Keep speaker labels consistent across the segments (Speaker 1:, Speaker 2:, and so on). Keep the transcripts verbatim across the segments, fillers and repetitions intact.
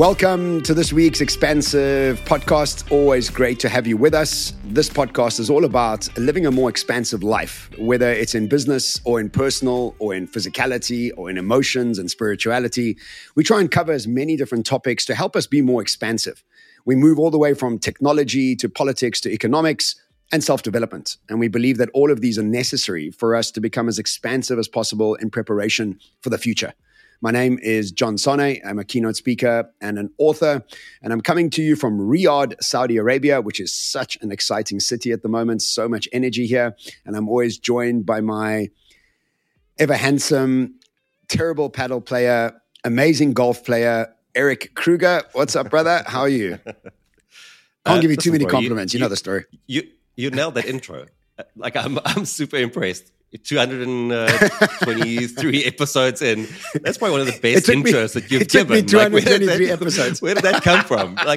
Speaker 1: Welcome to this week's Expansive podcast. Always great to have you with us. This podcast is all about living a more expansive life, whether it's in business or in personal or in physicality or in emotions and spirituality. We try and cover as many different topics to help us be more expansive. We move all the way from technology to politics to economics and self-development. And we believe that all of these are necessary for us to become as expansive as possible in preparation for the future. My name is John Sone. I'm a keynote speaker and an author, and I'm coming to you from Riyadh, Saudi Arabia, which is such an exciting city at the moment, so much energy here. And I'm always joined by my ever handsome, terrible paddle player, amazing golf player, Eric Kruger. What's up, brother? How are you? I can't uh, give you too many bro, compliments. You, you, you know the story.
Speaker 2: You you nailed that intro. Like I'm I'm super impressed. two hundred twenty-three episodes in. That's probably one of the best intros me, that you've
Speaker 1: it took
Speaker 2: given.
Speaker 1: Me two hundred twenty-three
Speaker 2: like, where
Speaker 1: episodes.
Speaker 2: That, where did that come from? Like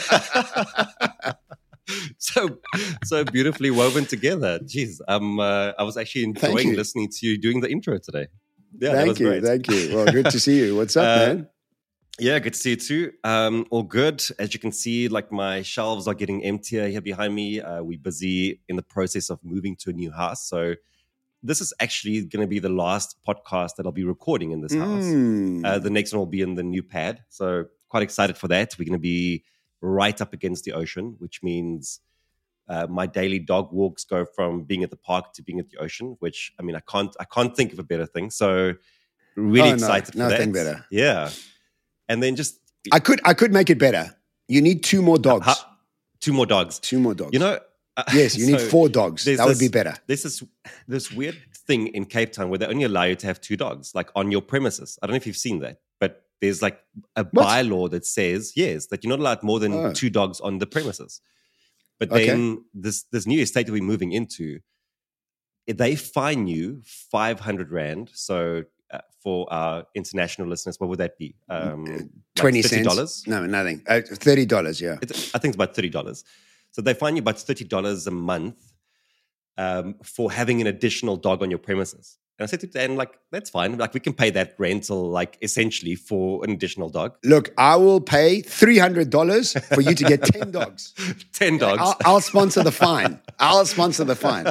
Speaker 2: so so beautifully woven together. Jeez, um, uh, I was actually enjoying listening to you doing the intro today. Yeah,
Speaker 1: thank
Speaker 2: that was
Speaker 1: you,
Speaker 2: great.
Speaker 1: Thank you. Well, good to see you. What's up, uh, man?
Speaker 2: Yeah, good to see you too. Um, all good. As you can see, like my shelves are getting emptier here behind me. Uh, we're busy in the process of moving to a new house, so. This is actually going to be the last podcast that I'll be recording in this house.
Speaker 1: Mm.
Speaker 2: Uh, the next one will be in the new pad. So quite excited for that. We're going to be right up against the ocean, which means uh, my daily dog walks go from being at the park to being at the ocean, which, I mean, I can't I can't think of a better thing. So really
Speaker 1: oh,
Speaker 2: excited
Speaker 1: no,
Speaker 2: for
Speaker 1: nothing
Speaker 2: that.
Speaker 1: better.
Speaker 2: Yeah. And then just...
Speaker 1: I could, I could make it better. You need two more dogs.
Speaker 2: Uh, two more dogs.
Speaker 1: Two more dogs.
Speaker 2: You know...
Speaker 1: Uh, yes, you so need four dogs. That would
Speaker 2: this,
Speaker 1: be better.
Speaker 2: There's this, this weird thing in Cape Town where they only allow you to have two dogs, like on your premises. I don't know if you've seen that, but there's like a what? bylaw that says, yes, that you're not allowed more than oh. two dogs on the premises. But then okay. this, this new estate that we're moving into, they fine you five hundred rand. So uh, for our international listeners, what would that be? Um,
Speaker 1: twenty
Speaker 2: like thirty dollars?
Speaker 1: Cents? No, nothing. Uh, thirty dollars, yeah.
Speaker 2: It's, I think it's about thirty dollars. So they fine you about thirty dollars a month um, for having an additional dog on your premises. And I said to Dan, like, that's fine. Like, we can pay that rental, like, essentially for an additional dog.
Speaker 1: Look, I will pay three hundred dollars for you to get ten dogs.
Speaker 2: ten dogs.
Speaker 1: I'll, I'll sponsor the fine. I'll sponsor the fine.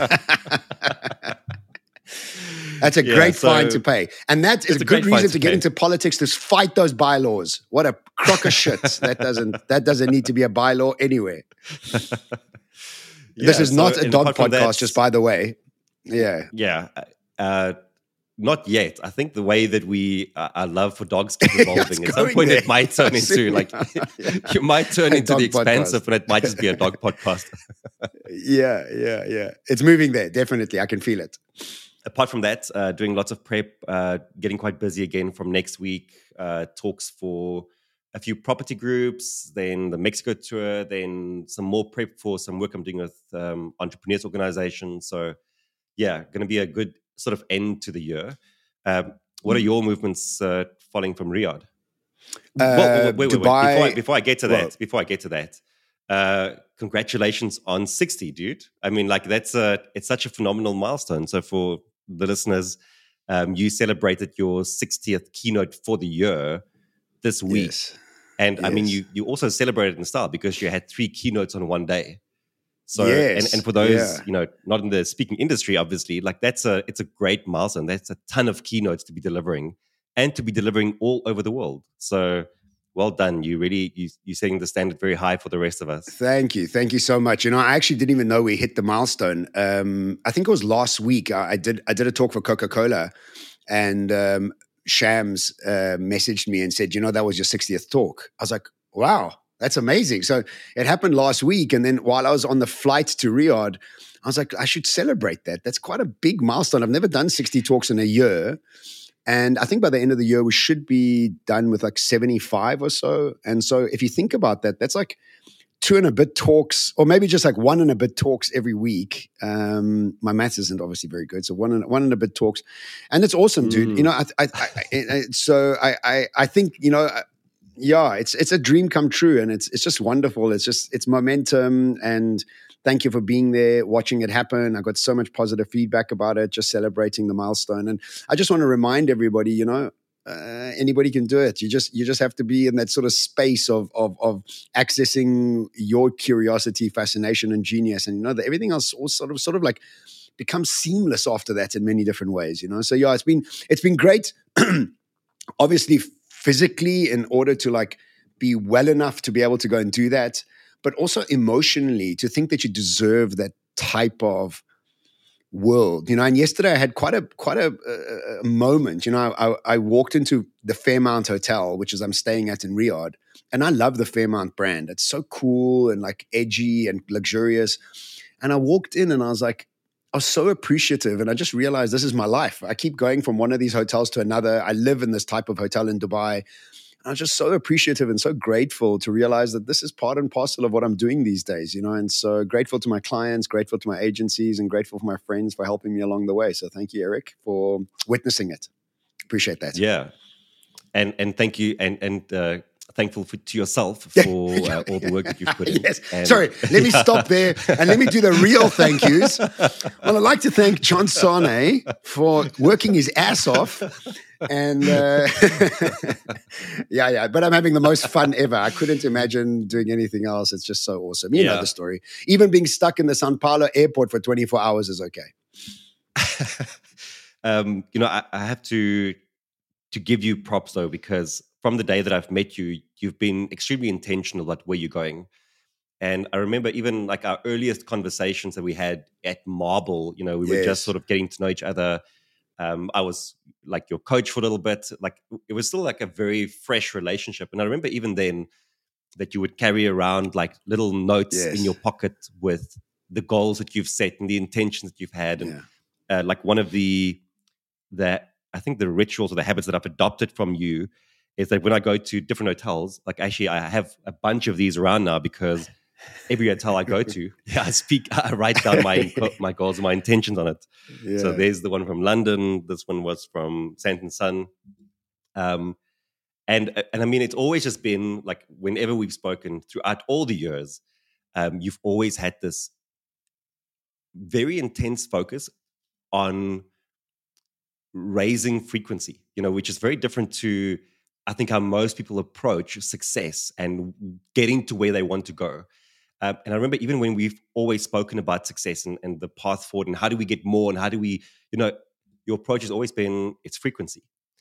Speaker 1: That's a yeah, great so fine to pay. And that is a good reason to, to get pay. into politics, to fight those bylaws. What a crock of shit. That doesn't that doesn't need to be a bylaw anywhere. yeah, this is so not a dog podcast, that, just by the way. Yeah.
Speaker 2: Yeah. Uh, not yet. I think the way that we, uh, our love for dogs keeps evolving. At some point there. It might turn into like, yeah. you might turn a into the expansive, but it might just be a dog podcast.
Speaker 1: yeah, yeah, yeah. It's moving there, definitely. I can feel it.
Speaker 2: Apart from that, uh, doing lots of prep, uh, getting quite busy again from next week, uh, talks for a few property groups, then the Mexico tour, then some more prep for some work I'm doing with um, entrepreneurs organizations. So yeah, going to be a good sort of end to the year. Um, what are your movements uh, following from Riyadh?
Speaker 1: Uh, wait, wait, wait, Dubai,
Speaker 2: wait. Before, I, before I get to that,
Speaker 1: well,
Speaker 2: before I get to that, uh, congratulations on sixty, dude. I mean, like that's a, it's such a phenomenal milestone. So for the listeners, um, you celebrated your sixtieth keynote for the year this week.
Speaker 1: Yes.
Speaker 2: And
Speaker 1: yes.
Speaker 2: I mean, you you also celebrated in style because you had three keynotes on one day. So,
Speaker 1: yes.
Speaker 2: and, and for those,
Speaker 1: yeah.
Speaker 2: you know, not in the speaking industry, obviously, like that's a, it's a great milestone. That's a ton of keynotes to be delivering and to be delivering all over the world. So well done. You really, you, you're setting the standard very high for the rest of us.
Speaker 1: Thank you. Thank you so much. You know, I actually didn't even know we hit the milestone. Um, I think it was last week. I, I did, I did a talk for Coca-Cola, and um, Shams uh, messaged me and said, you know, that was your sixtieth talk. I was like, wow. That's amazing. So it happened last week. And then while I was on the flight to Riyadh, I was like, I should celebrate that. That's quite a big milestone. I've never done sixty talks in a year. And I think by the end of the year, we should be done with like seventy-five or so. And so if you think about that, that's like two and a bit talks, or maybe just like one and a bit talks every week. Um, my maths isn't obviously very good. So one and, one and a bit talks. And it's awesome, dude. Mm. You know, I, I, I, I, so I, I, I think, you know, yeah, it's it's a dream come true, and it's it's just wonderful. It's just it's momentum, and thank you for being there, watching it happen. I got so much positive feedback about it, just celebrating the milestone. And I just want to remind everybody, you know, uh, anybody can do it. You just you just have to be in that sort of space of of, of accessing your curiosity, fascination, and genius, and you know that everything else all sort of sort of like becomes seamless after that in many different ways. You know, so yeah, it's been it's been great. Obviously, physically, in order to like be well enough to be able to go and do that, but also emotionally to think that you deserve that type of world, you know. And yesterday I had quite a quite a, a, a moment. You know, I, I walked into the Fairmount Hotel, which is I'm staying at in Riyadh, and I love the Fairmount brand. It's so cool and like edgy and luxurious. And I walked in and I was like, I was so appreciative, and I just realized this is my life. I keep going from one of these hotels to another. I live in this type of hotel in Dubai. I was just so appreciative and so grateful to realize that this is part and parcel of what I'm doing these days, you know, and so grateful to my clients, grateful to my agencies, and grateful for my friends for helping me along the way. So thank you, Eric, for witnessing it. Appreciate that.
Speaker 2: Yeah. And and thank you. And, and uh, thankful for, to yourself for uh, all the work that you've put in.
Speaker 1: Yes.
Speaker 2: And,
Speaker 1: Sorry, let me stop there and let me do the real thank yous. Well, I'd like to thank John Sane for working his ass off. And uh, yeah, yeah, but I'm having the most fun ever. I couldn't imagine doing anything else. It's just so awesome. You yeah. know the story. Even being stuck in the Sao Paulo airport for twenty-four hours is okay.
Speaker 2: um, you know, I, I have to to give you props though, because from the day that I've met you, you've been extremely intentional about where you're going. And I remember even like our earliest conversations that we had at Marble, you know, we yes. were just sort of getting to know each other. Um, I was like your coach for a little bit. Like it was still like a very fresh relationship. And I remember even then that you would carry around like little notes yes. in your pocket with the goals that you've set and the intentions that you've had. And yeah. uh, like one of the, the, I think the rituals or the habits that I've adopted from you is that when I go to different hotels, like actually I have a bunch of these around now because every hotel I go to, yeah, I speak, I write down my my goals and my intentions on it. Yeah. So there's the one from London. This one was from Saint and Son. Um, and and I mean, it's always just been like whenever we've spoken throughout all the years, um, you've always had this very intense focus on raising frequency, you know, which is very different to, I think, how most people approach success and getting to where they want to go. Um, and I remember even when we've always spoken about success and, and the path forward and how do we get more and how do we, you know, your approach has always been its frequency.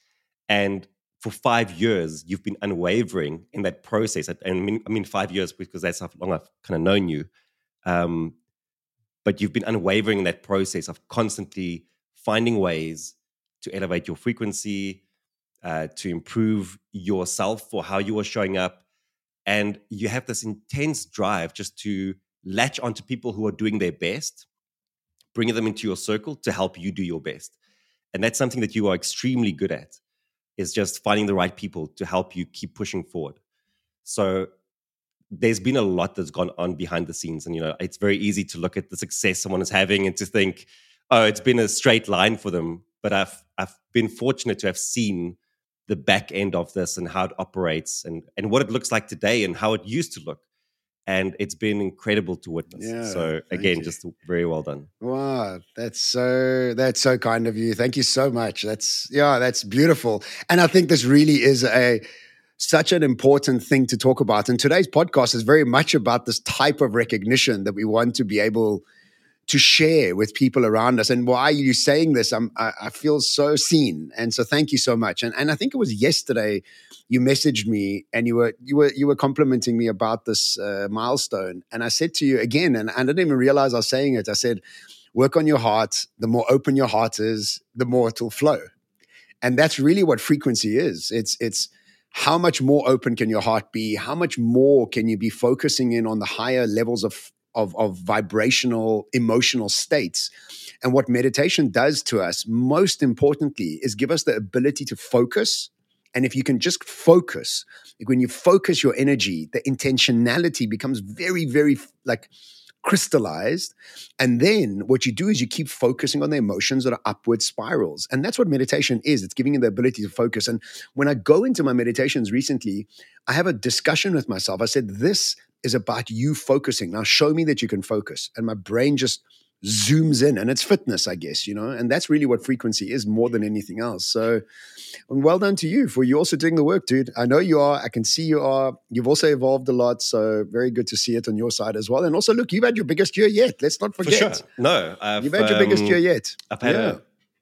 Speaker 2: And for five years, you've been unwavering in that process. And I mean, I mean five years because that's how long I've kind of known you. Um, but you've been unwavering in that process of constantly finding ways to elevate your frequency, uh, to improve yourself for how you are showing up. And you have this intense drive just to latch onto people who are doing their best, bringing them into your circle to help you do your best. And that's something that you are extremely good at, is just finding the right people to help you keep pushing forward. So there's been a lot that's gone on behind the scenes. And, you know, it's very easy to look at the success someone is having and to think, oh, it's been a straight line for them. But I've I've been fortunate to have seen the back end of this and how it operates and, and what it looks like today and how it used to look. And it's been incredible to witness. Yeah, so again, you. just very well done.
Speaker 1: Wow, that's so that's so kind of you. Thank you so much. That's yeah, that's beautiful. And I think this really is a such an important thing to talk about. And today's podcast is very much about this type of recognition that we want to be able to share with people around us. And why are you saying this? I'm, I, I feel so seen. And so thank you so much. And, and I think it was yesterday you messaged me and you were, you were, you were complimenting me about this uh, milestone. And I said to you again, and I didn't even realize I was saying it. I said, work on your heart. The more open your heart is, the more it will flow. And that's really what frequency is. It's, it's how much more open can your heart be? How much more can you be focusing in on the higher levels of Of, of vibrational, emotional states. And what meditation does to us, most importantly, is give us the ability to focus. And if you can just focus, like when you focus your energy, the intentionality becomes very, very like crystallized. And then what you do is you keep focusing on the emotions that are upward spirals. And that's what meditation is. It's giving you the ability to focus. And when I go into my meditations recently, I have a discussion with myself. I said, this is about you focusing. Now show me that you can focus. And my brain just zooms in, and it's fitness, I guess, you know, and that's really what frequency is more than anything else. So well done to you for you also doing the work, dude. I know you are. I can see you are. You've also evolved a lot. So very good to see it on your side as well. And also, look, you've had your biggest year yet. Let's not forget.
Speaker 2: For sure. No. I've,
Speaker 1: you've had your um, biggest year yet.
Speaker 2: I've had yeah. a,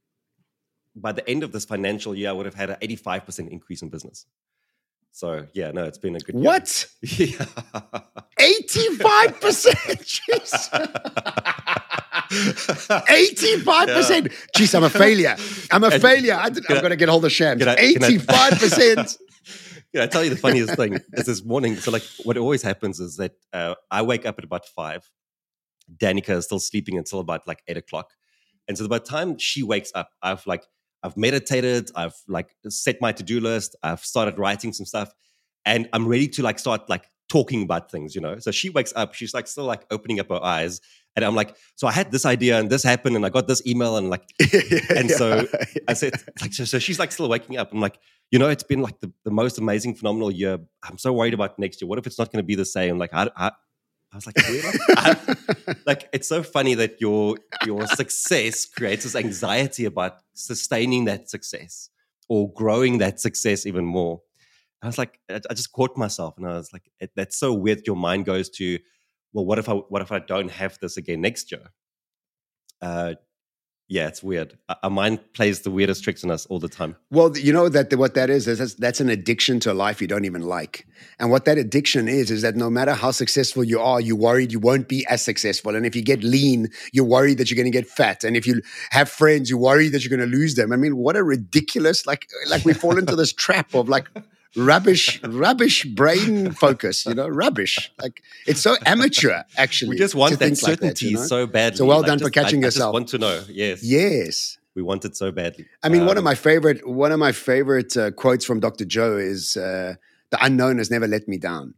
Speaker 2: by the end of this financial year, I would have had an eighty-five percent increase in business. So, yeah, no, it's been a good year.
Speaker 1: What?
Speaker 2: Yeah.
Speaker 1: eighty-five percent? Jeez. eighty-five percent. Yeah. Jeez, I'm a failure. I'm a and, failure. I did, I'm going to get hold of Shams. eighty-five percent.
Speaker 2: Yeah, I tell you the funniest thing is this morning. So, like, what always happens is that uh, I wake up at about five. Danica is still sleeping until about like eight o'clock. And so by the time she wakes up, I've like, I've meditated, I've like set my to-do list, I've started writing some stuff, and I'm ready to like start like talking about things, you know? So she wakes up, she's like still like opening up her eyes, and I'm like, so I had this idea and this happened and I got this email and like, and yeah. so I said, like, so, so she's like still waking up. I'm like, you know, it's been like the, the most amazing, phenomenal year. I'm so worried about next year. What if it's not going to be the same? Like, I, I, I was like, really? I, like, it's so funny that your your success creates this anxiety about sustaining that success or growing that success even more. I was like, I, I just caught myself, and I was like, it, that's so weird. Your mind goes to, well, what if I what if I don't have this again next year? Uh, yeah, it's weird. Our mind plays the weirdest tricks on us all the time.
Speaker 1: Well, you know that what that is, is that's, that's an addiction to a life you don't even like. And what that addiction is, is that no matter how successful you are, you're worried you won't be as successful. And if you get lean, you're worried that you're going to get fat. And if you have friends, you're worried that you're going to lose them. I mean, what a ridiculous, like, like we fall into this trap of like, rubbish, rubbish brain focus, you know, rubbish. Like, it's so amateur, actually.
Speaker 2: We just want that certainty like that, you know? so badly.
Speaker 1: So well
Speaker 2: like
Speaker 1: done
Speaker 2: just,
Speaker 1: for catching
Speaker 2: I,
Speaker 1: yourself.
Speaker 2: I just want to know, yes.
Speaker 1: Yes.
Speaker 2: We want it so badly.
Speaker 1: I mean,
Speaker 2: um,
Speaker 1: one of my favorite, one of my favorite uh, quotes from Doctor Joe is, uh, the unknown has never let me down.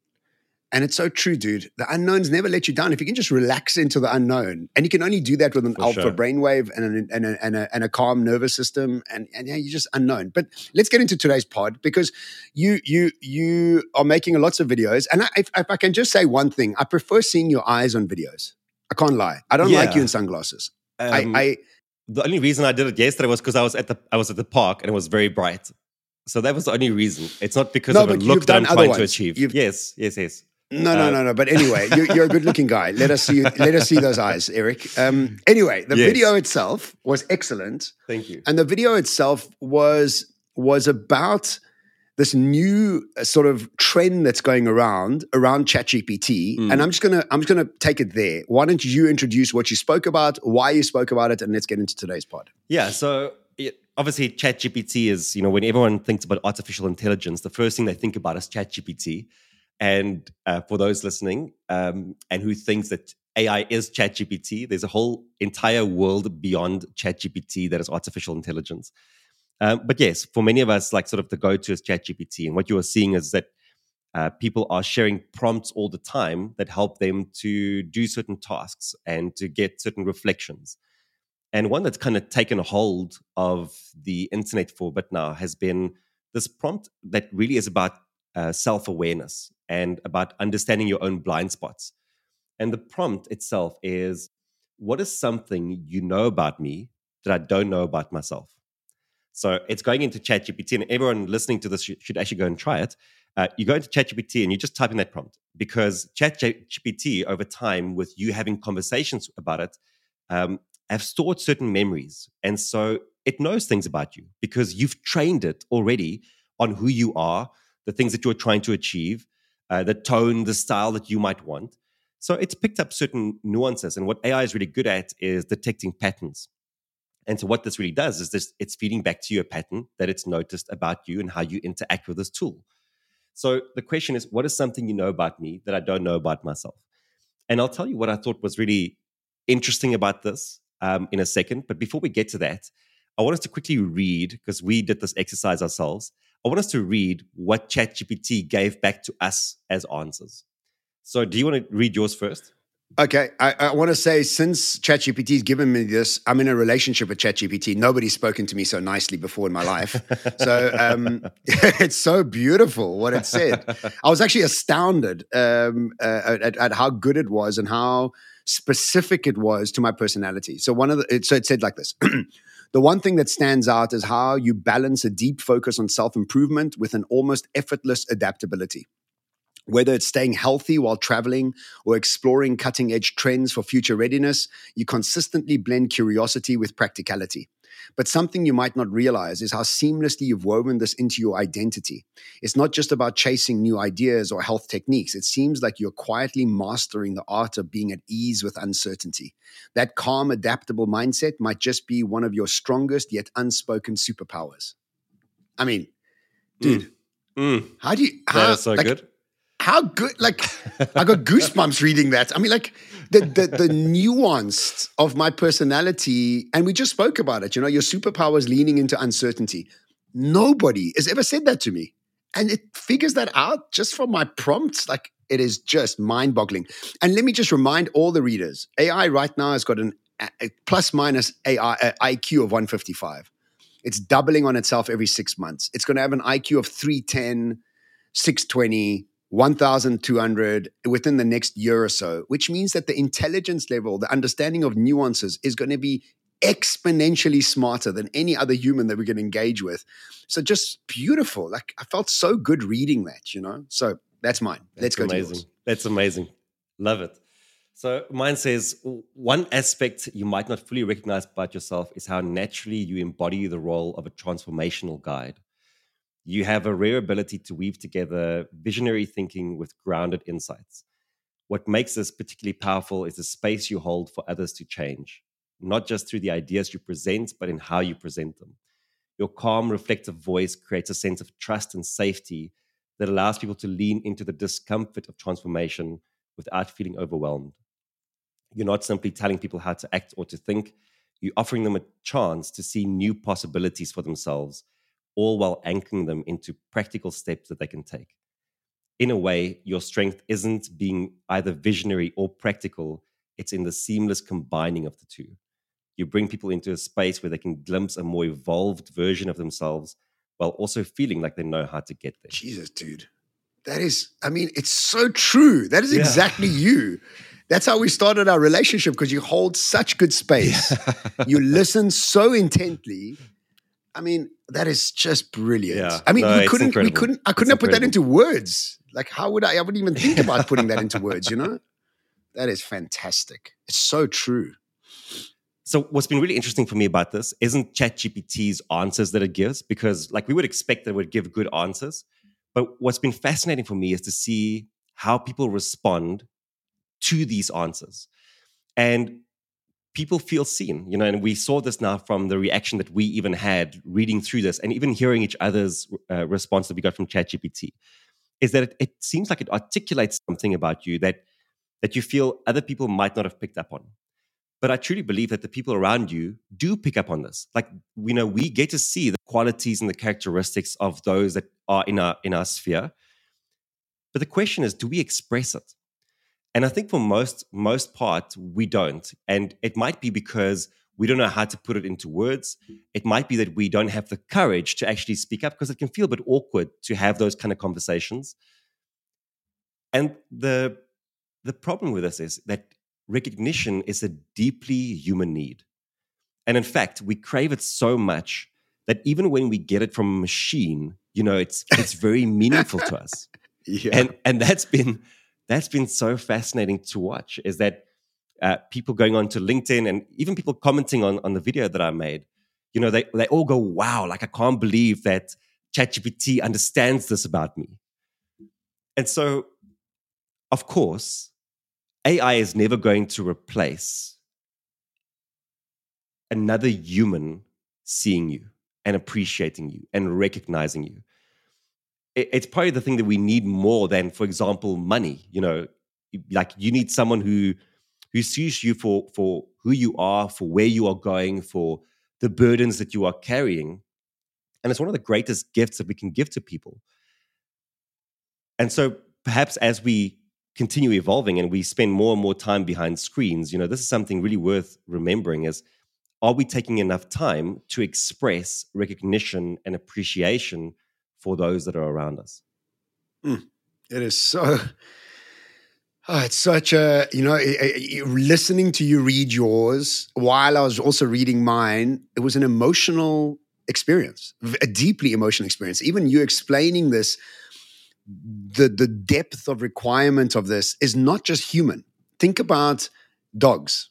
Speaker 1: And it's so true, dude. The unknown's never let you down. If you can just relax into the unknown, and you can only do that with an
Speaker 2: For
Speaker 1: alpha
Speaker 2: sure.
Speaker 1: brainwave and, an, and, a, and, a, and a calm nervous system, and, and yeah, you're just unknown. But let's get into today's pod, because you you you are making lots of videos. And I, if, if I can just say one thing, I prefer seeing your eyes on videos. I can't lie. I don't
Speaker 2: Yeah.
Speaker 1: like you in sunglasses.
Speaker 2: Um,
Speaker 1: I, I
Speaker 2: the only reason I did it yesterday was because I was at the I was at the park and it was very bright. So that was the only reason. It's not because
Speaker 1: No,
Speaker 2: of a
Speaker 1: but
Speaker 2: look
Speaker 1: you've
Speaker 2: that I'm
Speaker 1: done
Speaker 2: trying
Speaker 1: other
Speaker 2: to
Speaker 1: ones.
Speaker 2: achieve.
Speaker 1: You've-
Speaker 2: Yes, yes, yes.
Speaker 1: No, no,
Speaker 2: Uh,
Speaker 1: no, no. But anyway, you're, you're a good-looking guy. Let us see. You, let us see those eyes, Eric. Um, anyway, the
Speaker 2: Yes.
Speaker 1: video itself was excellent,
Speaker 2: Thank you.
Speaker 1: and the video itself was was about this new uh, sort of trend that's going around around ChatGPT.
Speaker 2: Mm.
Speaker 1: And I'm just gonna I'm just gonna take it there. Why don't you introduce what you spoke about, why you spoke about it, and let's get into today's pod.
Speaker 2: Yeah, so it, obviously ChatGPT is, you know, when everyone thinks about artificial intelligence, the first thing they think about is ChatGPT. And uh, for those listening um, and who thinks that A I is ChatGPT, there's a whole entire world beyond ChatGPT that is artificial intelligence. Um, but yes, for many of us, like sort of the go-to is ChatGPT. And what you are seeing is that uh, people are sharing prompts all the time that help them to do certain tasks and to get certain reflections. And one that's kind of taken a hold of the internet for a bit now has been this prompt that really is about uh, self-awareness and about understanding your own blind spots. And the prompt itself is, what is something you know about me that I don't know about myself? So it's going into ChatGPT, and everyone listening to this should, should actually go and try it. Uh, you go into ChatGPT and you just type in that prompt, because ChatGPT over time, with you having conversations about it, um, have stored certain memories. And so it knows things about you because you've trained it already on who you are, the things that you're trying to achieve, uh, the tone, the style that you might want. So it's picked up certain nuances. And what A I is really good at is detecting patterns. And so what this really does is this, it's feeding back to you a pattern that it's noticed about you and how you interact with this tool. So the question is, what is something you know about me that I don't know about myself? And I'll tell you what I thought was really interesting about this um, in a second. But before we get to that, I want us to quickly read, because we did this exercise ourselves. I want us to read what ChatGPT gave back to us as answers. So do you want to read yours first?
Speaker 1: Okay, I, I want to say since ChatGPT's given me this, I'm in a relationship with ChatGPT. Nobody's spoken to me so nicely before in my life. So um, it's so beautiful what it said. I was actually astounded um, uh, at, at how good it was and how specific it was to my personality. So one of the, it, so it said like this. The one thing that stands out is how you balance a deep focus on self-improvement with an almost effortless adaptability. Whether it's staying healthy while traveling or exploring cutting-edge trends for future readiness, you consistently blend curiosity with practicality. But something you might not realize is how seamlessly you've woven this into your identity. It's not just about chasing new ideas or health techniques. It seems like you're quietly mastering the art of being at ease with uncertainty. That calm, adaptable mindset might just be one of your strongest yet unspoken superpowers. I mean, dude,
Speaker 2: mm. Mm.
Speaker 1: how do you... How,
Speaker 2: that is so
Speaker 1: like,
Speaker 2: good.
Speaker 1: How good, like, I got goosebumps reading that. I mean, like, the, the the nuance of my personality, and we just spoke about it, you know, your superpower is leaning into uncertainty. Nobody has ever said that to me. And it figures that out just from my prompts. Like, it is just mind-boggling. And let me just remind all the readers, A I right now has got an a plus minus A I, a I Q of one fifty-five. It's doubling on itself every six months. It's going to have an I Q of three ten, six twenty, one thousand two hundred within the next year or so, which means that the intelligence level, the understanding of nuances is going to be exponentially smarter than any other human that we can engage with. So just beautiful. Like, I felt so good reading that, you know? So that's mine.
Speaker 2: That's
Speaker 1: Let's go
Speaker 2: amazing.
Speaker 1: to yours.
Speaker 2: That's amazing. Love it. So mine says, one aspect you might not fully recognize about yourself is how naturally you embody the role of a transformational guide. You have a rare ability to weave together visionary thinking with grounded insights. What makes this particularly powerful is the space you hold for others to change, not just through the ideas you present, but in how you present them. Your calm, reflective voice creates a sense of trust and safety that allows people to lean into the discomfort of transformation without feeling overwhelmed. You're not simply telling people how to act or to think, you're offering them a chance to see new possibilities for themselves, all while anchoring them into practical steps that they can take. In a way, your strength isn't being either visionary or practical, it's in the seamless combining of the two. You bring people into a space where they can glimpse a more evolved version of themselves while also feeling like they know how to get there.
Speaker 1: Jesus, dude. That is, I mean, it's so true. That is
Speaker 2: Yeah.
Speaker 1: exactly you. That's how we started our relationship, because you hold such good space. Yeah. You listen so intently. I mean, that is just brilliant.
Speaker 2: Yeah.
Speaker 1: I mean,
Speaker 2: No,
Speaker 1: we couldn't,
Speaker 2: incredible.
Speaker 1: we couldn't, I couldn't
Speaker 2: it's
Speaker 1: have put that
Speaker 2: incredible.
Speaker 1: into words. Like, how would I, I wouldn't even think about putting that into words, you know? That is fantastic. It's so true.
Speaker 2: So what's been really interesting for me about this isn't ChatGPT's answers that it gives, because like we would expect that it would give good answers. But what's been fascinating for me is to see how people respond to these answers. And people feel seen, you know, and we saw this now from the reaction that we even had reading through this and even hearing each other's uh, response that we got from ChatGPT, is that it, it seems like it articulates something about you that, that you feel other people might not have picked up on. But I truly believe that the people around you do pick up on this. Like, you know, we get to see the qualities and the characteristics of those that are in our in our sphere. But the question is, do we express it? And I think for most most part, we don't. And it might be because we don't know how to put it into words. It might be that we don't have the courage to actually speak up, because it can feel a bit awkward to have those kind of conversations. And the the problem with this is that recognition is a deeply human need. And in fact, we crave it so much that even when we get it from a machine, you know, it's it's very meaningful to us.
Speaker 1: Yeah.
Speaker 2: And and that's been that's been so fascinating to watch, is that uh, people going on to LinkedIn and even people commenting on, on the video that I made, you know, they, they all go, wow, like I can't believe that ChatGPT understands this about me. And so, of course, A I is never going to replace another human seeing you and appreciating you and recognizing you. It's probably the thing that we need more than, for example, money. You know, like you need someone who who sees you for for who you are, for where you are going, for the burdens that you are carrying. And it's one of the greatest gifts that we can give to people. And so perhaps as we continue evolving and we spend more and more time behind screens, you know, this is something really worth remembering is, are we taking enough time to express recognition and appreciation for those that are around us?
Speaker 1: Mm. It is so, oh, it's such a, you know, it, it, listening to you read yours while I was also reading mine, it was an emotional experience, a deeply emotional experience. Even you explaining this, the, the depth of requirement of this is not just human. Think about dogs.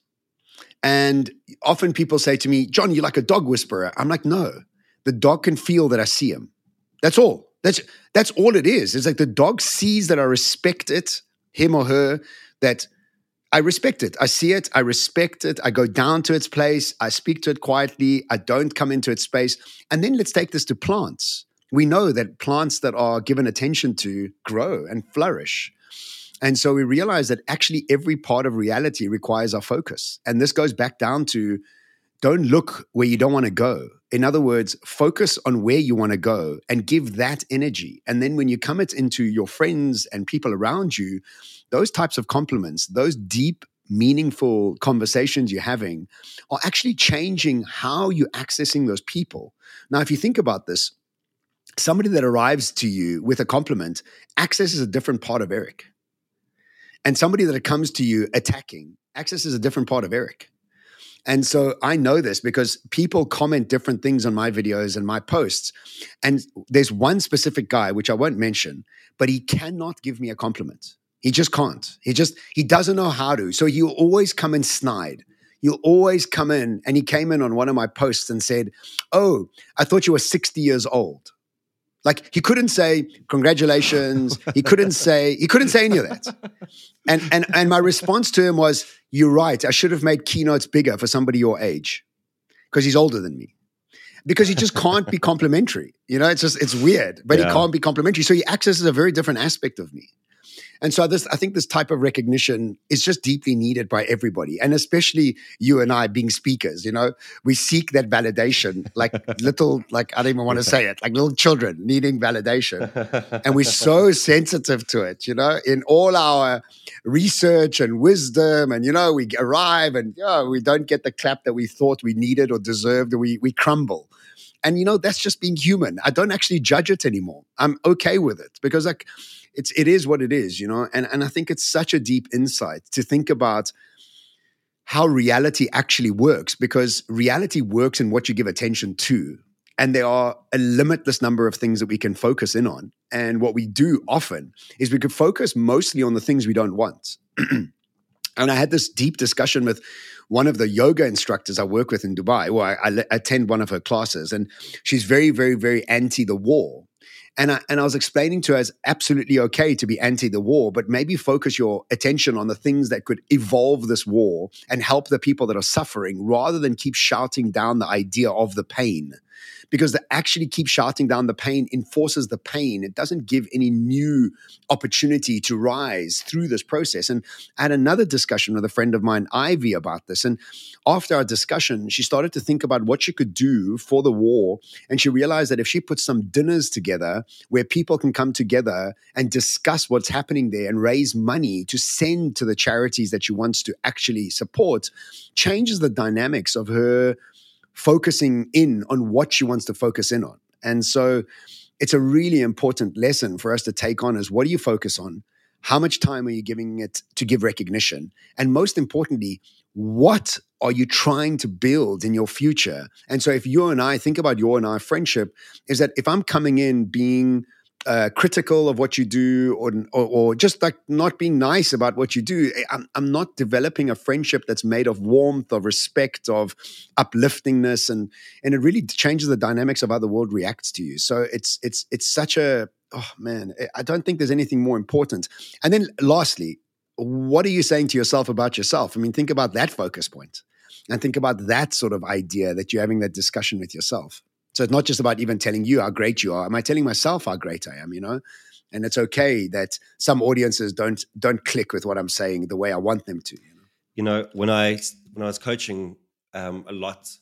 Speaker 1: And often people say to me, John, you're like a dog whisperer. I'm like, no, the dog can feel that I see him. That's all. That's that's all it is. It's like the dog sees that I respect it, him or her, that I respect it. I see it. I respect it. I go down to its place. I speak to it quietly. I don't come into its space. And then let's take this to plants. We know that plants that are given attention to grow and flourish. And so we realize that actually every part of reality requires our focus. And this goes back down to don't look where you don't want to go. In other words, focus on where you want to go and give that energy. And then when you come it into your friends and people around you, those types of compliments, those deep, meaningful conversations you're having are actually changing how you're accessing those people. Now, if you think about this, somebody that arrives to you with a compliment accesses a different part of Eric. And somebody that comes to you attacking accesses a different part of Eric. And so I know this because people comment different things on my videos and my posts. And there's one specific guy, which I won't mention, but he cannot give me a compliment. He just can't. He just, he doesn't know how to. So he'll always come in snide. He'll always come in, and he came in on one of my posts and said, oh, I thought you were sixty years old. Like he couldn't say congratulations. He couldn't say, he couldn't say any of that. And, and, and my response to him was, you're right. I should have made keynotes bigger for somebody your age because he's older than me. Because he just can't be complimentary. You know, it's just, it's weird, but yeah. He can't be complimentary. So he accesses a very different aspect of me. And so this, I think this type of recognition is just deeply needed by everybody. And especially you and I being speakers, you know, we seek that validation like little, like, I don't even want to say it, like little children needing validation. And we're so sensitive to it, you know, in all our research and wisdom. And, you know, we arrive and you know, we don't get the clap that we thought we needed or deserved, or we, we crumble. And, you know, that's just being human. I don't actually judge it anymore. I'm okay with it because like, It's it is what it is, you know, and and I think it's such a deep insight to think about how reality actually works, because reality works in what you give attention to, and there are a limitless number of things that we can focus in on. And what we do often is we could focus mostly on the things we don't want. And I had this deep discussion with one of the yoga instructors I work with in Dubai, or I, I attend one of her classes, and she's very, very, very anti the war. And I, and I was explaining to her it's absolutely okay to be anti the war, but maybe focus your attention on the things that could evolve this war and help the people that are suffering, rather than keep shouting down the idea of the pain. Because to actually keep shouting down the pain enforces the pain. It doesn't give any new opportunity to rise through this process. And I had another discussion with a friend of mine, Ivy, about this. And after our discussion, she started to think about what she could do for the war. And she realized that if she puts some dinners together where people can come together and discuss what's happening there and raise money to send to the charities that she wants to actually support, changes the dynamics of her focusing in on what she wants to focus in on. And so it's a really important lesson for us to take on is, what do you focus on? How much time are you giving it to give recognition? And most importantly, what are you trying to build in your future? And so if you and I think about your and I friendship, is that if I'm coming in being Uh, critical of what you do, or, or or just like not being nice about what you do, I'm, I'm not developing a friendship that's made of warmth, of respect, of upliftingness, and and it really changes the dynamics of how the world reacts to you. So it's it's it's such a, oh man, I don't think there's anything more important. And then lastly, what are you saying to yourself about yourself? I mean, think about that focus point and think about that sort of idea that you're having that discussion with yourself. So it's not just about even telling you how great you are. Am I telling myself how great I am, you know? And it's okay that some audiences don't don't click with what I'm saying the way I want them to. You know,
Speaker 2: you know when I when I was coaching um, a lot,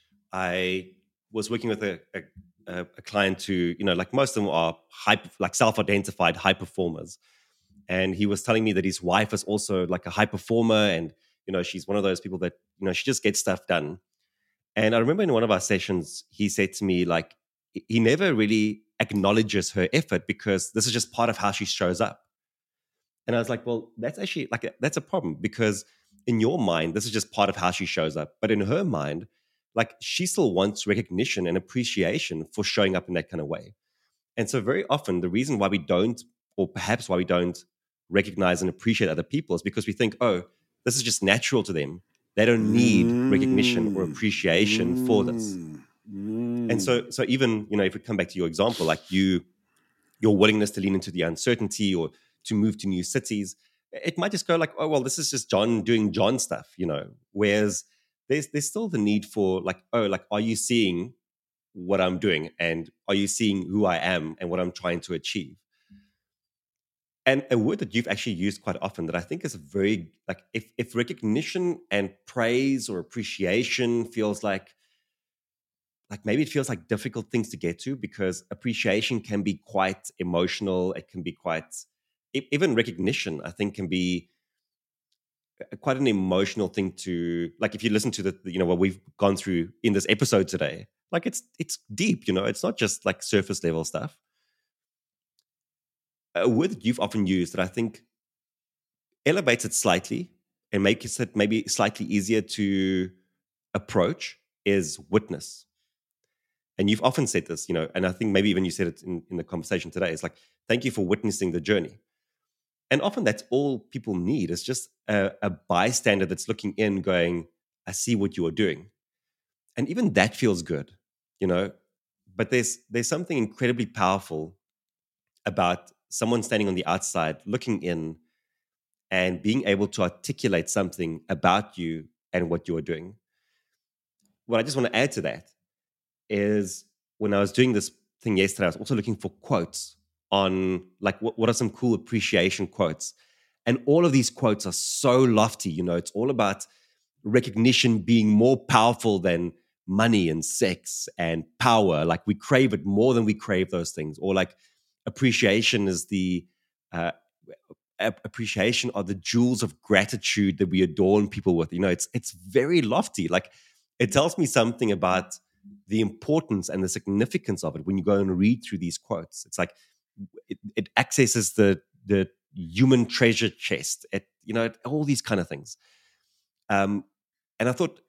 Speaker 2: I was working with a, a, a client who, you know, like most of them are high, like self-identified high performers. And he was telling me that his wife is also like a high performer, and you know, she's one of those people that, you know, she just gets stuff done. And I remember in one of our sessions, he said to me, like, he never really acknowledges her effort because this is just part of how she shows up. And I was like, well, that's actually like, that's a problem, because in your mind, this is just part of how she shows up. But in her mind, like, she still wants recognition and appreciation for showing up in that kind of way. And so very often the reason why we don't, or perhaps why we don't recognize and appreciate other people, is because we think, oh, this is just natural to them. They don't need mm. recognition or appreciation mm. for this. Mm. And so, so even, you know, if we come back to your example, like you, your willingness to lean into the uncertainty or to move to new cities, it might just go like, oh, well, this is just John doing John stuff, you know, whereas there's, there's still the need for like, oh, like, are you seeing what I'm doing? And are you seeing who I am and what I'm trying to achieve? And a word that you've actually used quite often that I think is very, like, if, if recognition and praise or appreciation feels like, like maybe it feels like difficult things to get to, because appreciation can be quite emotional. It can be quite, even recognition, I think, can be quite an emotional thing to, like, if you listen to the, you know, what we've gone through in this episode today, like it's, it's deep, you know, it's not just like surface level stuff. A word that you've often used that I think elevates it slightly and makes it maybe slightly easier to approach is witness. And you've often said this, you know, and I think maybe even you said it in, in the conversation today. It's like, thank you for witnessing the journey. And often that's all people need, is just a, a bystander that's looking in going, I see what you are doing. And even that feels good, you know, but there's there's something incredibly powerful about someone standing on the outside looking in and being able to articulate something about you and what you're doing. What I just want to add to that is, when I was doing this thing yesterday, I was also looking for quotes on like, what, what are some cool appreciation quotes? And all of these quotes are so lofty, you know, it's all about recognition being more powerful than money and sex and power. Like, we crave it more than we crave those things. Or like, appreciation is the uh, appreciation are the jewels of gratitude that we adorn people with. You know, it's it's very lofty. Like, it tells me something about the importance and the significance of it when you go and read through these quotes. It's like it, it accesses the the human treasure chest. It, you know, all these kind of things. Um, and I thought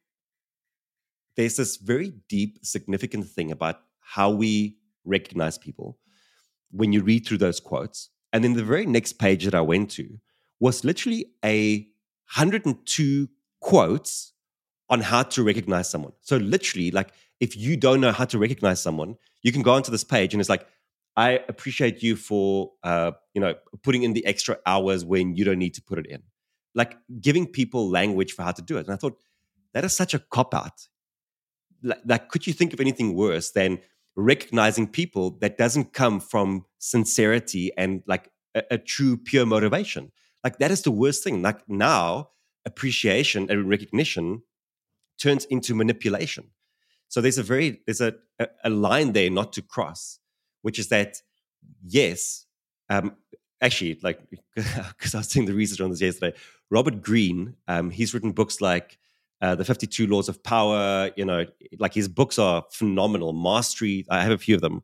Speaker 2: there's this very deep, significant thing about how we recognize people when you read through those quotes. And then the very next page that I went to was literally a one hundred two quotes on how to recognize someone. So literally, like, if you don't know how to recognize someone, you can go onto this page and it's like, I appreciate you for, uh, you know, putting in the extra hours when you don't need to put it in. Like, giving people language for how to do it. And I thought, that is such a cop-out. Like, like, could you think of anything worse than recognizing people that doesn't come from sincerity and like a, a true pure motivation? Like, that is the worst thing. Like, now appreciation and recognition turns into manipulation. So there's a very there's a, a, a line there not to cross, which is that, yes, um, actually, like, because I was doing the research on this yesterday, Robert Greene, um, he's written books like Uh, the fifty-two Laws of Power, you know, like, his books are phenomenal. Mastery, I have a few of them.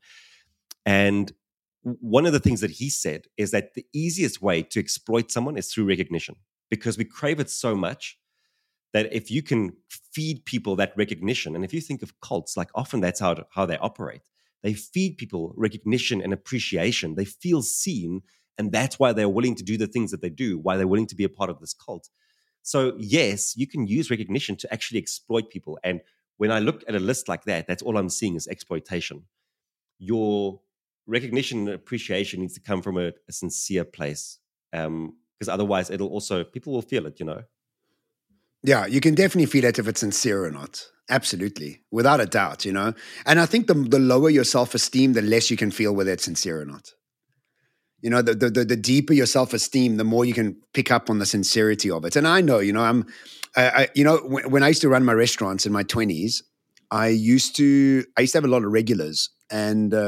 Speaker 2: And one of the things that he said is that the easiest way to exploit someone is through recognition, because we crave it so much that if you can feed people that recognition, and if you think of cults, like, often that's how, how they operate. They feed people recognition and appreciation. They feel seen, and that's why they're willing to do the things that they do, why they're willing to be a part of this cult. So yes, you can use recognition to actually exploit people. And when I look at a list like that, that's all I'm seeing is exploitation. Your recognition and appreciation needs to come from a, a sincere place, um, because otherwise it'll also, people will feel it, you know?
Speaker 1: Yeah, you can definitely feel it if it's sincere or not. Absolutely. Without a doubt, you know? And I think the, the lower your self-esteem, the less you can feel whether it's sincere or not. You know, the, the the deeper your self-esteem, the more you can pick up on the sincerity of it. And I know, you know, I'm, I, I you know, when, when I used to run my restaurants in my twenties, I used to, I used to have a lot of regulars, and um,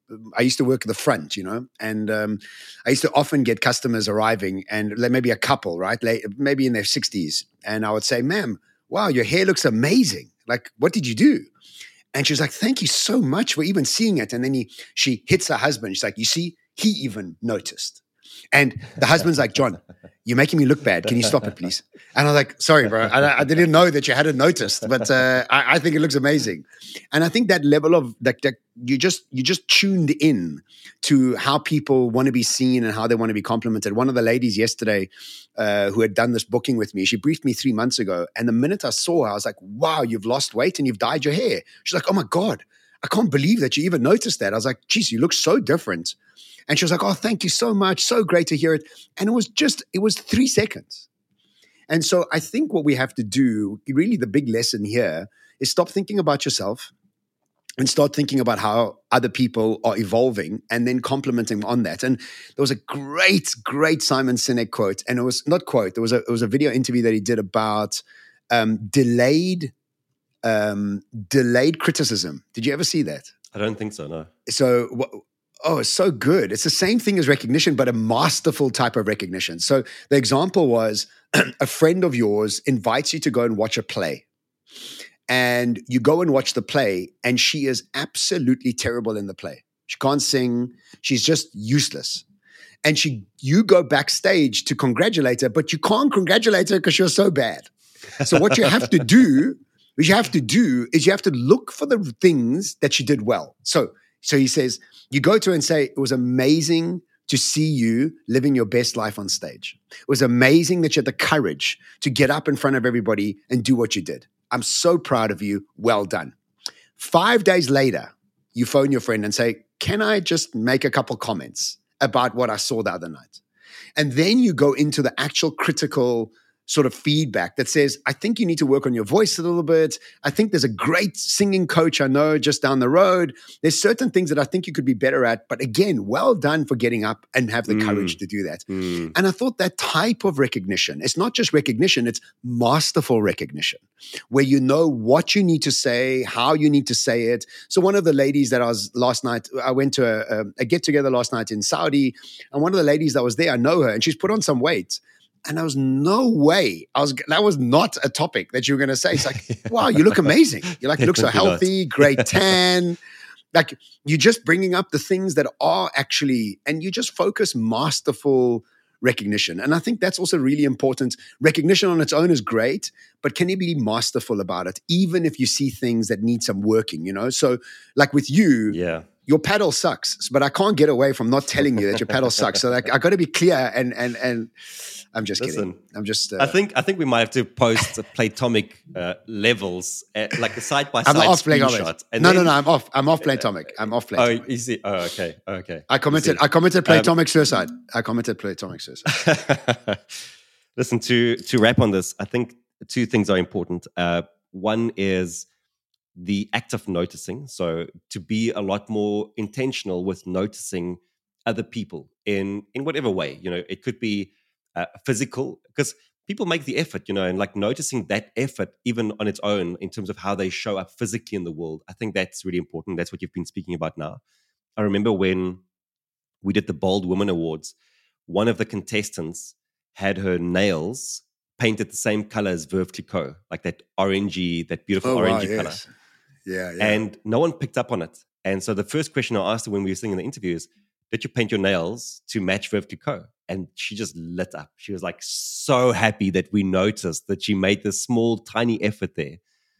Speaker 1: I used to work at the front, you know, and um, I used to often get customers arriving and maybe a couple, right? Maybe in their sixties. And I would say, ma'am, wow, your hair looks amazing. Like, what did you do? And she was like, thank you so much for even seeing it. And then he, she hits her husband. She's like, you see, he even noticed. And the husband's like, John, you're making me look bad. Can you stop it, please? And I was like, sorry, bro. I, I didn't know that you hadn't noticed, but uh, I, I think it looks amazing. And I think that level of that, that you just you just tuned in to how people want to be seen and how they want to be complimented. One of the ladies yesterday uh, who had done this booking with me, she briefed me three months ago. And the minute I saw her, I was like, wow, you've lost weight and you've dyed your hair. She's like, oh my God, I can't believe that you even noticed that. I was like, geez, you look so different. And she was like, oh, thank you so much. So great to hear it. And it was just, it was three seconds. And so I think what we have to do, really the big lesson here, is stop thinking about yourself and start thinking about how other people are evolving and then complimenting on that. And there was a great, great Simon Sinek quote. And it was not quote, there was a, it was a video interview that he did about um, delayed, um, delayed criticism. Did you ever see that?
Speaker 2: I don't think so, no.
Speaker 1: So what, oh, it's so good. It's the same thing as recognition, but a masterful type of recognition. So the example was a friend of yours invites you to go and watch a play. And you go and watch the play, and she is absolutely terrible in the play. She can't sing. She's just useless. And she, you go backstage to congratulate her, but you can't congratulate her because you're so bad. So what you have to do, what you have to do is you have to look for the things that she did well. So So he says, you go to her and say, it was amazing to see you living your best life on stage. It was amazing that you had the courage to get up in front of everybody and do what you did. I'm so proud of you. Well done. Five days later, you phone your friend and say, can I just make a couple comments about what I saw the other night? And then you go into the actual critical sort of feedback that says, I think you need to work on your voice a little bit. I think there's a great singing coach I know just down the road. There's certain things that I think you could be better at. But again, well done for getting up and have the mm. courage to do that. Mm. And I thought that type of recognition, it's not just recognition, it's masterful recognition, where you know what you need to say, how you need to say it. So one of the ladies that I was last night, I went to a, a get-together last night in Saudi, and one of the ladies that was there, I know her, and she's put on some weight. And there was no way I was. That was not a topic that you were going to say. It's like, wow, you look amazing. You're like, you look so healthy, great tan. Like you're just bringing up the things that are actually, and you just focus masterful recognition. And I think that's also really important. Recognition on its own is great, but can you be masterful about it? Even if you see things that need some working, you know? So like with you,
Speaker 2: yeah.
Speaker 1: Your paddle sucks, but I can't get away from not telling you that your paddle sucks. So like, I got to be clear, and and and I'm just
Speaker 2: Listen,
Speaker 1: kidding. I'm just. Uh,
Speaker 2: I think I think we might have to post Playtomic uh, levels, at, like a side by
Speaker 1: I'm
Speaker 2: side
Speaker 1: off
Speaker 2: screenshot.
Speaker 1: And no, then, no, no, I'm off. I'm off Playtomic. I'm off Playtomic.
Speaker 2: Oh, you see? Oh, okay, okay.
Speaker 1: I committed. I committed Playtomic um, suicide. I committed Playtomic suicide.
Speaker 2: Listen, to to wrap on this, I think two things are important. Uh, one is the act of noticing. So to be a lot more intentional with noticing other people in in whatever way. You know, it could be uh, physical, because people make the effort, you know, and like noticing that effort even on its own in terms of how they show up physically in the world. I think that's really important. That's what you've been speaking about now. I remember when we did the Bold Women Awards, one of the contestants had her nails painted the same color as Veuve Clicquot, like that orangey, that beautiful
Speaker 1: oh,
Speaker 2: orangey
Speaker 1: wow,
Speaker 2: color.
Speaker 1: Yes. Yeah, yeah.
Speaker 2: And no one picked up on it. And so the first question I asked her when we were sitting in the interview is, did you paint your nails to match Veuve Clicquot? And she just lit up. She was like so happy that we noticed that she made this small, tiny effort there.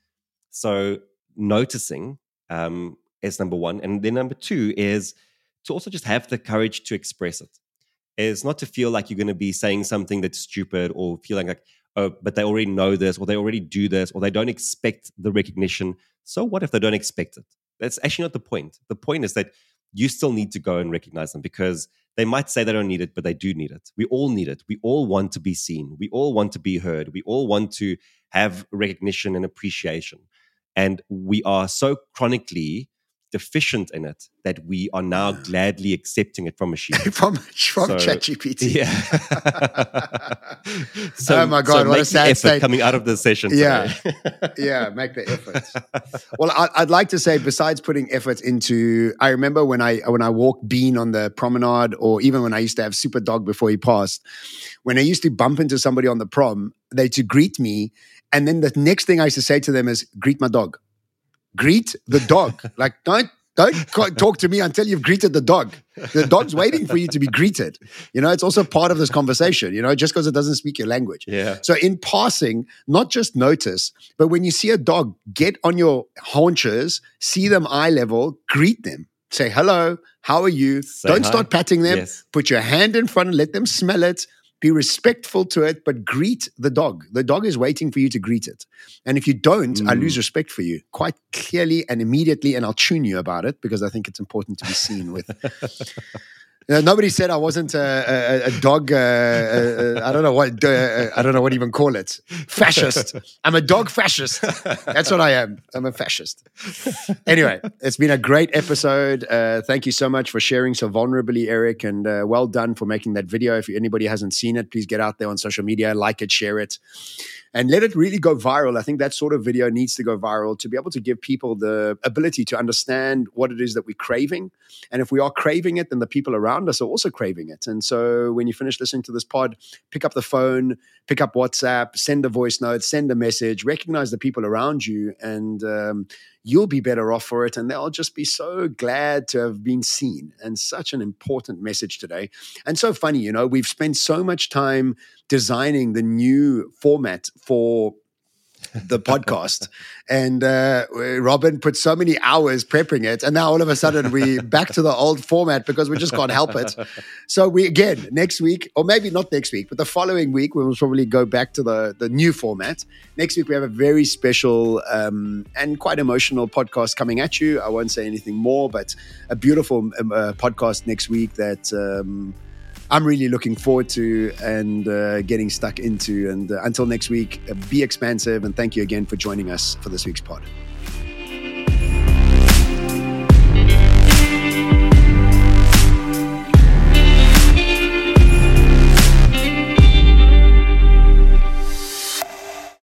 Speaker 2: So noticing um, is number one. And then number two is to also just have the courage to express it. It's not to feel like you're going to be saying something that's stupid, or feeling like, oh, but they already know this, or they already do this, or they don't expect the recognition. So what if they don't expect it? That's actually not the point. The point is that you still need to go and recognize them, because they might say they don't need it, but they do need it. We all need it. We all want to be seen. We all want to be heard. We all want to have recognition and appreciation. And we are so chronically deficient in it that we are now gladly accepting it from machines.
Speaker 1: from from so, ChatGPT.
Speaker 2: Yeah. so,
Speaker 1: oh my God,
Speaker 2: so
Speaker 1: what
Speaker 2: make
Speaker 1: a sad
Speaker 2: the effort
Speaker 1: state.
Speaker 2: Coming out of the session
Speaker 1: Yeah.
Speaker 2: today.
Speaker 1: yeah, make the effort. Well, I, I'd like to say, besides putting effort into, I remember when I when I walked Bean on the promenade, or even when I used to have Super Dog before he passed, when I used to bump into somebody on the prom, they to greet me, and then the next thing I used to say to them is, greet my dog. Greet the dog. Like, don't don't talk to me until you've greeted the dog. The dog's waiting for you to be greeted. You know, it's also part of this conversation, you know, just because it doesn't speak your language.
Speaker 2: Yeah.
Speaker 1: So in passing, not just notice, but when you see a dog, get on your haunches, see them eye level, greet them. Say, hello, how are you?
Speaker 2: Say
Speaker 1: Don't
Speaker 2: hi.
Speaker 1: start patting them.
Speaker 2: Yes.
Speaker 1: Put your hand in front and let them smell it. Be respectful to it, but greet the dog. The dog is waiting for you to greet it. And if you don't, mm. I lose respect for you quite clearly and immediately, and I'll tune you about it because I think it's important to be seen with. You know, nobody said I wasn't a, a, a dog. Uh, uh, I don't know what. Uh, I don't know what to even call it. Fascist. I'm a dog fascist. That's what I am. I'm a fascist. Anyway, it's been a great episode. Uh, thank you so much for sharing so vulnerably, Eric, and uh, well done for making that video. If anybody hasn't seen it, please get out there on social media, like it, share it, and let it really go viral. I think that sort of video needs to go viral to be able to give people the ability to understand what it is that we're craving. And if we are craving it, then the people around us are also craving it. And so when you finish listening to this pod, pick up the phone, pick up WhatsApp, send a voice note, send a message, recognize the people around you, and um, you'll be better off for it. And they'll just be so glad to have been seen. And such an important message today. And so funny, you know, we've spent so much time designing the new format for the podcast, and uh, Robin put so many hours prepping it, and now all of a sudden we back to the old format because we just can't help it. So we again next week, or maybe not next week, but the following week we will probably go back to the the new format. Next week we have a very special um, and quite emotional podcast coming at you. I won't say anything more, but a beautiful um, uh, podcast next week that Um, I'm really looking forward to and uh, getting stuck into. And uh, until next week, uh, be expansive. And thank you again for joining us for this week's pod.